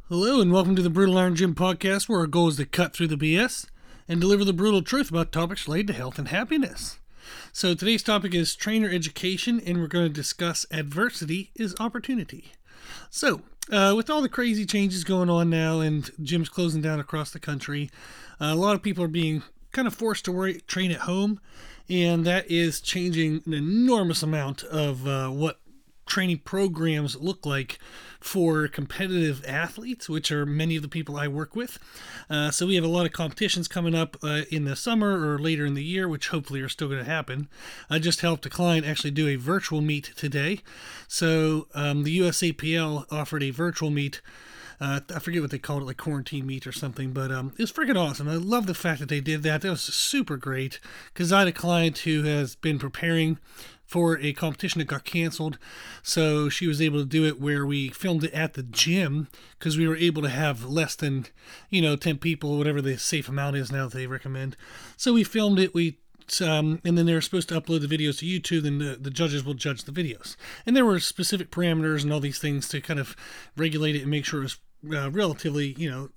Hello and welcome to the Brutal Iron Gym podcast, where our goal is to cut through the BS and deliver the brutal truth about topics related to health and happiness. So today's topic is trainer education, and we're going to discuss adversity is opportunity. So with all the crazy changes going on now and gyms closing down across the country, a lot of people are being kind of forced to train at home, and that is changing an enormous amount of what training programs look like for competitive athletes, which are many of the people I work with. So we have a lot of competitions coming up in the summer or later in the year, which hopefully are still going to happen. I just helped a client actually do a virtual meet today. So the USAPL offered a virtual meet. I forget what they called it, like quarantine meet or something, but it was freaking awesome. I love the fact that they did that. That was super great, because I had a client who has been preparing for a competition that got canceled, so she was able to do it where we filmed it at the gym, because we were able to have less than 10 people, whatever the safe amount is now that they recommend. So we filmed it, and then they're supposed to upload the videos to YouTube, and the judges will judge the videos. And there were specific parameters and all these things to kind of regulate it and make sure it was relatively,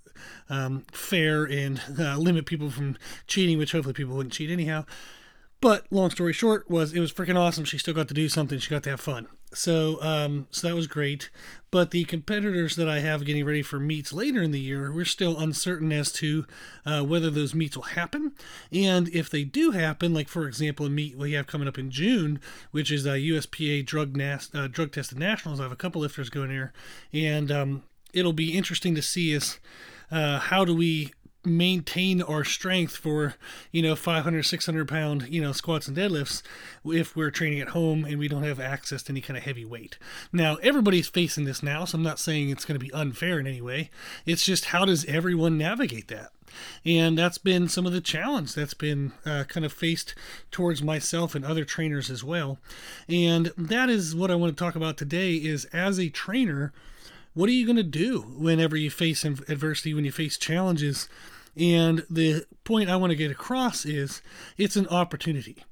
fair, and limit people from cheating, which hopefully people wouldn't cheat anyhow. But long story short it was freaking awesome. She still got to do something. She got to have fun. So that was great. But the competitors that I have getting ready for meets later in the year, we're still uncertain as to whether those meets will happen. And if they do happen, like for example, a meet we have coming up in June, which is USPA drug tested nationals. I have a couple lifters going there, and it'll be interesting to see is how do we maintain our strength for 500, 600 pound squats and deadlifts if we're training at home and we don't have access to any kind of heavy weight. Now everybody's facing this now, so I'm not saying it's going to be unfair in any way. It's just, how does everyone navigate that? And that's been some of the challenge that's been kind of faced towards myself and other trainers as well. And that is what I want to talk about today, is as a trainer, what are you going to do whenever you face adversity, when you face challenges? And the point I want to get across is it's an opportunity.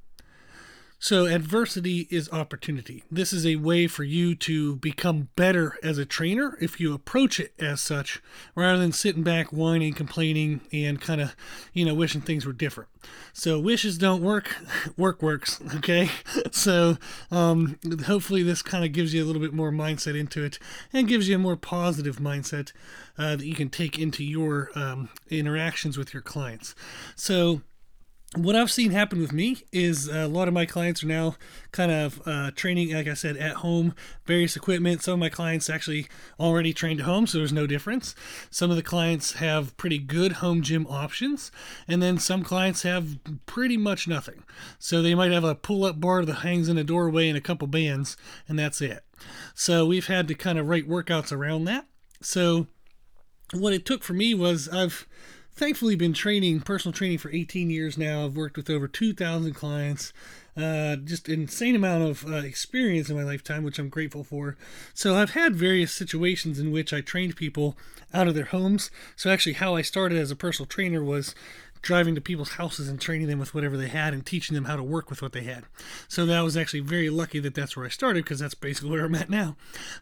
So adversity is opportunity. This is a way for you to become better as a trainer if you approach it as such, rather than sitting back, whining, complaining, and kind of, wishing things were different. So wishes don't work, work works, okay? So hopefully this kind of gives you a little bit more mindset into it, and gives you a more positive mindset that you can take into your interactions with your clients. So what I've seen happen with me is a lot of my clients are now kind of training, like I said, at home, various equipment. Some of my clients actually already trained at home, so there's no difference. Some of the clients have pretty good home gym options, and then some clients have pretty much nothing. So they might have a pull-up bar that hangs in a doorway and a couple bands, and that's it. So we've had to kind of write workouts around that. So what it took for me was, I've thankfully been personal training for 18 years now. I've worked with over 2,000 clients, just an insane amount of experience in my lifetime, which I'm grateful for. So I've had various situations in which I trained people out of their homes. So actually how I started as a personal trainer was driving to people's houses and training them with whatever they had and teaching them how to work with what they had. So that was actually very lucky that that's where I started, because that's basically where I'm at now.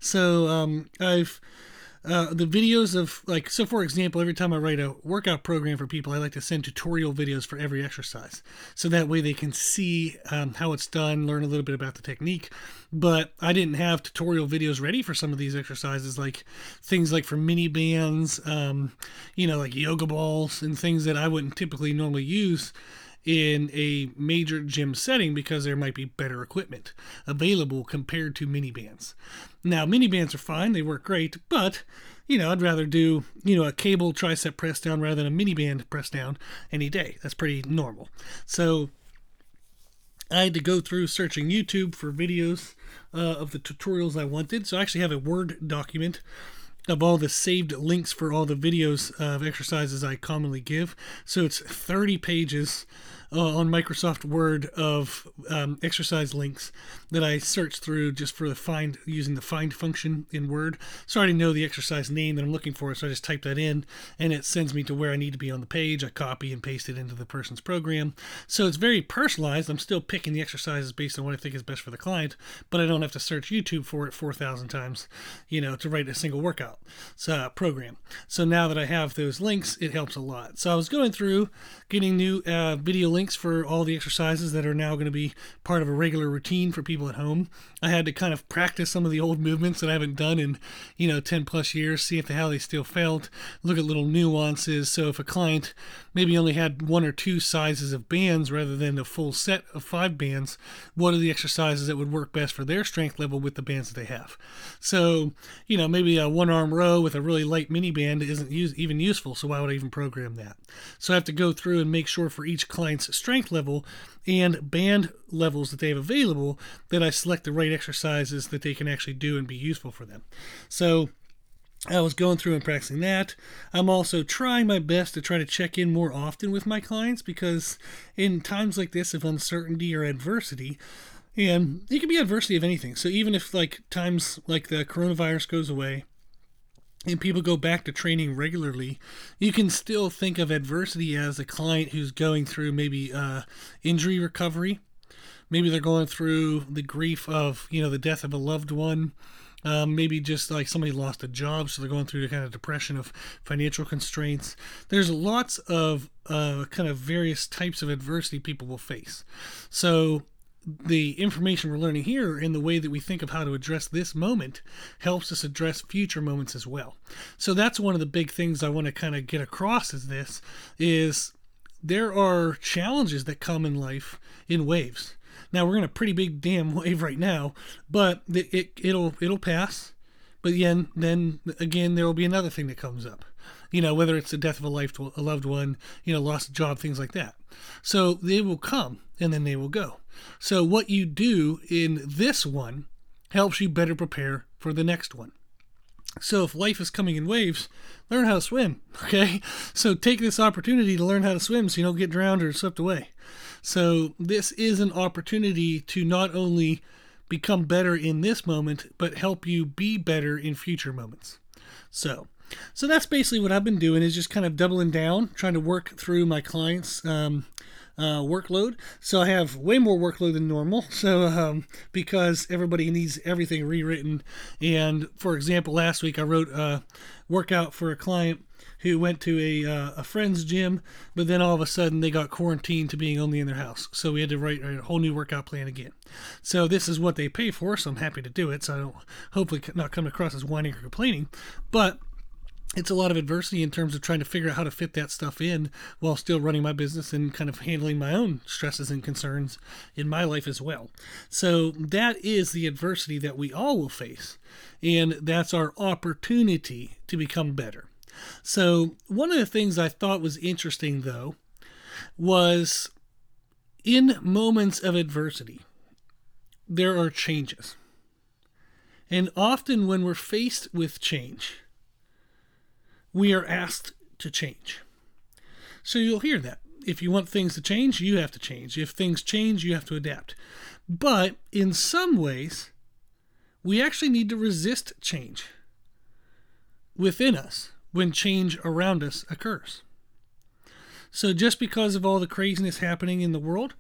So I've the videos of, so for example, every time I write a workout program for people, I like to send tutorial videos for every exercise. So that way they can see how it's done, learn a little bit about the technique. But I didn't have tutorial videos ready for some of these exercises, like things like for mini bands, like yoga balls and things that I wouldn't typically normally use in a major gym setting, because there might be better equipment available compared to mini bands. Now, mini bands are fine, they work great, but I'd rather do a cable tricep press down rather than a mini band press down any day. That's pretty normal. So I had to go through searching YouTube for videos of the tutorials I wanted. So I actually have a Word document of all the saved links for all the videos of exercises I commonly give. So it's 30 pages on Microsoft Word of exercise links that I searched through just for using the find function in Word. So I already know the exercise name that I'm looking for, so I just type that in, and it sends me to where I need to be on the page. I copy and paste it into the person's program. So it's very personalized. I'm still picking the exercises based on what I think is best for the client, but I don't have to search YouTube for it 4,000 times, to write a single workout. workout program. So now that I have those links, it helps a lot. So I was going through getting new video links for all the exercises that are now going to be part of a regular routine for people at home. I had to kind of practice some of the old movements that I haven't done in 10 plus years, see how they still felt, look at little nuances. So if a client maybe only had 1 or 2 sizes of bands rather than a full set of 5 bands, what are the exercises that would work best for their strength level with the bands that they have? So maybe a 1-arm row with a really light mini band isn't even useful, so why would I even program that? So I have to go through and make sure for each client's strength level and band levels that they have available that I select the right exercises that they can actually do and be useful for them. So I was going through and practicing that. I'm also trying my best to try to check in more often with my clients, because in times like this of uncertainty or adversity, and it can be adversity of anything. So even if times like the coronavirus goes away and people go back to training regularly, you can still think of adversity as a client who's going through maybe injury recovery. Maybe they're going through the grief of, the death of a loved one. Maybe just like somebody lost a job, so they're going through the kind of depression of financial constraints. There's lots of kind of various types of adversity people will face. So the information we're learning here and the way that we think of how to address this moment helps us address future moments as well. So that's one of the big things I want to kind of get across is there are challenges that come in life in waves. Now we're in a pretty big damn wave right now, but it'll pass. But then again, there will be another thing that comes up. Whether it's the death of a loved one, lost a job, things like that. So they will come and then they will go. So what you do in this one helps you better prepare for the next one. So if life is coming in waves, learn how to swim, okay? So take this opportunity to learn how to swim so you don't get drowned or swept away. So this is an opportunity to not only become better in this moment, but help you be better in future moments. So that's basically what I've been doing, is just kind of doubling down, trying to work through my clients' workload. So I have way more workload than normal. So because everybody needs everything rewritten. And for example, last week I wrote a workout for a client who went to a friend's gym, but then all of a sudden they got quarantined to being only in their house. So we had to write a whole new workout plan again. So this is what they pay for, so I'm happy to do it. So I don't hopefully not come across as whining or complaining, but it's a lot of adversity in terms of trying to figure out how to fit that stuff in while still running my business and kind of handling my own stresses and concerns in my life as well. So that is the adversity that we all will face, and that's our opportunity to become better. So one of the things I thought was interesting, though, was in moments of adversity, there are changes. And often when we're faced with change, we are asked to change. So you'll hear that. If you want things to change, you have to change. If things change, you have to adapt. But in some ways, we actually need to resist change within us when change around us occurs. So just because of all the craziness happening in the world,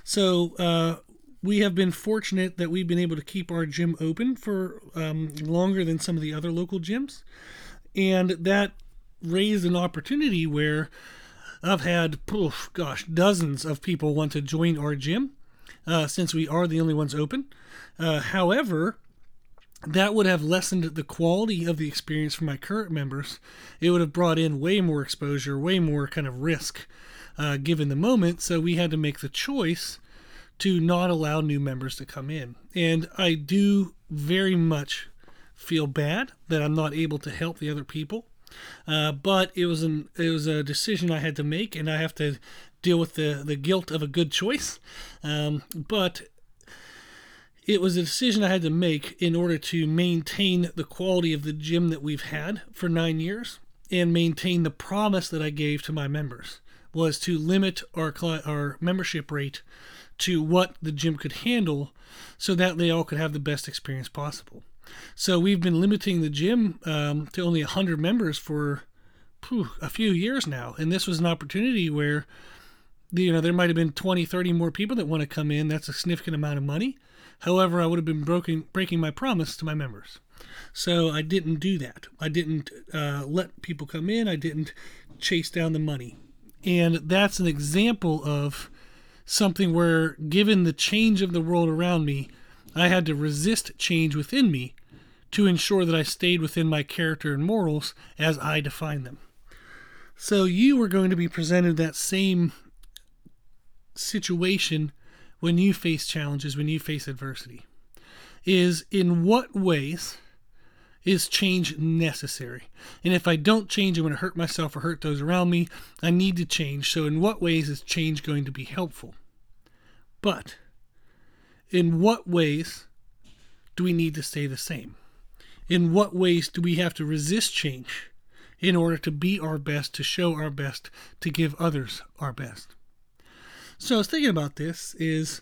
we have been fortunate that we've been able to keep our gym open for longer than some of the other local gyms. And that raised an opportunity where I've had, dozens of people want to join our gym since we are the only ones open. However, that would have lessened the quality of the experience for my current members. It would have brought in way more exposure, way more kind of risk given the moment. So we had to make the choice to not allow new members to come in. And I do very much feel bad that I'm not able to help the other people. But it was a decision I had to make, and I have to deal with the guilt of a good choice. But it was a decision I had to make in order to maintain the quality of the gym that we've had for 9 years and maintain the promise that I gave to my members, was to limit our membership rate to what the gym could handle so that they all could have the best experience possible. So we've been limiting the gym to only 100 members for a few years now. And this was an opportunity where, there might have been 20, 30 more people that want to come in. That's a significant amount of money. However, I would have been breaking my promise to my members. So I didn't do that. I didn't let people come in. I didn't chase down the money. And that's an example of something where, given the change of the world around me, I had to resist change within me to ensure that I stayed within my character and morals as I define them. So you are going to be presented that same situation when you face challenges, when you face adversity. Is in what ways is change necessary? And if I don't change, I'm going to hurt myself or hurt those around me. I need to change. So in what ways is change going to be helpful? But in what ways do we need to stay the same? In what ways do we have to resist change in order to be our best, to show our best, to give others our best? So I was thinking about this is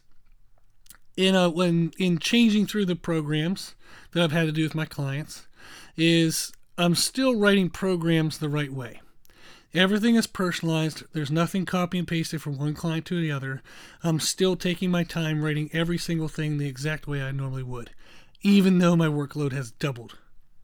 in changing through the programs that I've had to do with my clients, is I'm still writing programs the right way. Everything is personalized. There's nothing copy and pasted from one client to the other. I'm still taking my time writing every single thing the exact way I normally would, even though my workload has doubled.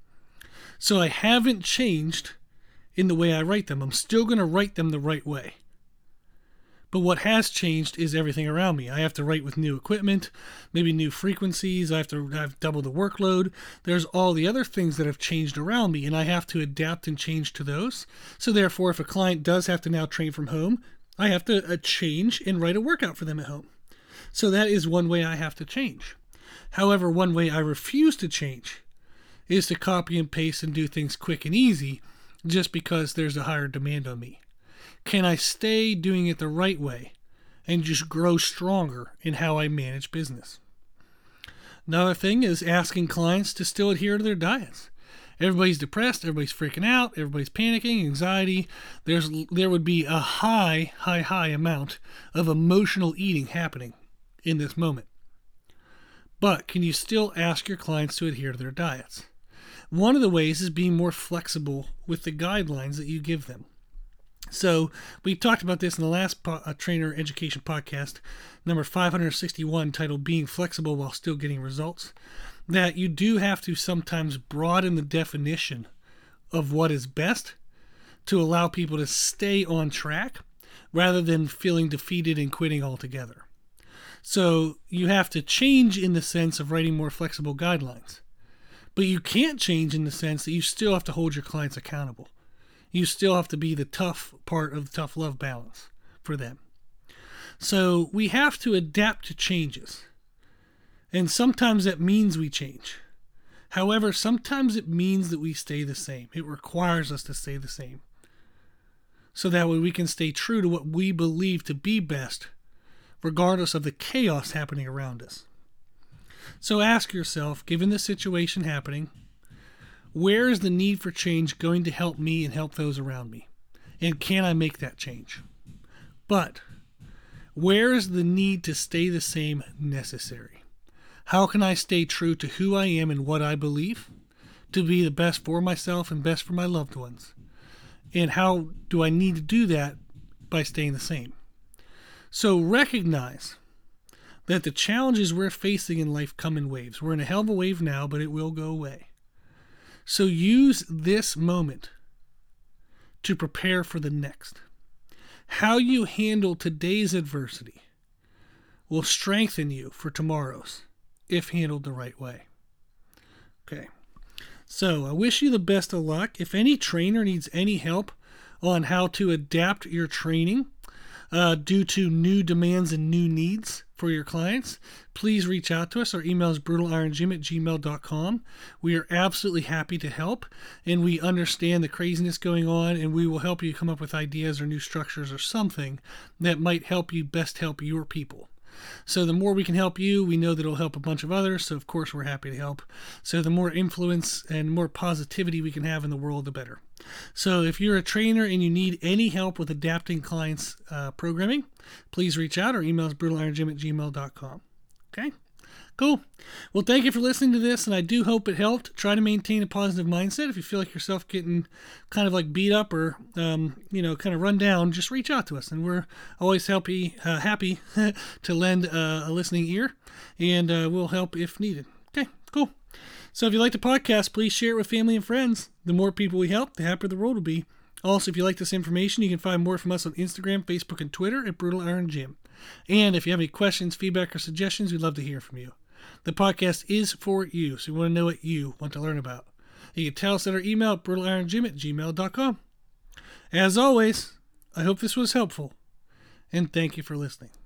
So I haven't changed in the way I write them. I'm still going to write them the right way. But what has changed is everything around me. I have to write with new equipment, maybe new frequencies. I've double the workload. There's all the other things that have changed around me, and I have to adapt and change to those. So therefore, if a client does have to now train from home, I have to change and write a workout for them at home. So that is one way I have to change. However, one way I refuse to change is to copy and paste and do things quick and easy just because there's a higher demand on me. Can I stay doing it the right way and just grow stronger in how I manage business? Another thing is asking clients to still adhere to their diets. Everybody's depressed, everybody's freaking out, everybody's panicking, anxiety. There would be a high amount of emotional eating happening in this moment. But can you still ask your clients to adhere to their diets? One of the ways is being more flexible with the guidelines that you give them. So we talked about this in the last trainer education podcast, number 561, titled Being Flexible While Still Getting Results, that you do have to sometimes broaden the definition of what is best to allow people to stay on track rather than feeling defeated and quitting altogether. So you have to change in the sense of writing more flexible guidelines, but you can't change in the sense that you still have to hold your clients accountable. You still have to be the tough part of the tough love balance for them. So we have to adapt to changes. And sometimes that means we change. However, sometimes it means that we stay the same. It requires us to stay the same. So that way we can stay true to what we believe to be best, regardless of the chaos happening around us. So ask yourself, given the situation happening, where is the need for change going to help me and help those around me? And can I make that change? But where is the need to stay the same necessary? How can I stay true to who I am and what I believe to be the best for myself and best for my loved ones? And how do I need to do that by staying the same? So recognize that the challenges we're facing in life come in waves. We're in a hell of a wave now, but it will go away. So use this moment to prepare for the next. How you handle today's adversity will strengthen you for tomorrow's, if handled the right way. Okay. So I wish you the best of luck. If any trainer needs any help on how to adapt your training due to new demands and new needs for your clients, please reach out to us. Our email is brutalirongym@gmail.com. We are absolutely happy to help, and we understand the craziness going on, and we will help you come up with ideas or new structures or something that might help you best help your people. So the more we can help you, we know that it'll help a bunch of others. So of course we're happy to help. So the more influence and more positivity we can have in the world, the better. So if you're a trainer and you need any help with adapting clients' programming, please reach out. Our email is brutalirongym@gmail.com. Okay? Cool. Well, thank you for listening to this, and I do hope it helped. Try to maintain a positive mindset. If you feel like yourself getting kind of like beat up or, kind of run down, just reach out to us, and we're always happy to lend a listening ear, and we'll help if needed. Okay, cool. So if you like the podcast, please share it with family and friends. The more people we help, the happier the world will be. Also, if you like this information, you can find more from us on Instagram, Facebook, and Twitter at Brutal Iron Gym. And if you have any questions, feedback, or suggestions, we'd love to hear from you. The podcast is for you, so we want to know what you want to learn about. You can tell us at our email at brutalirongym@gmail.com. As always, I hope this was helpful, and thank you for listening.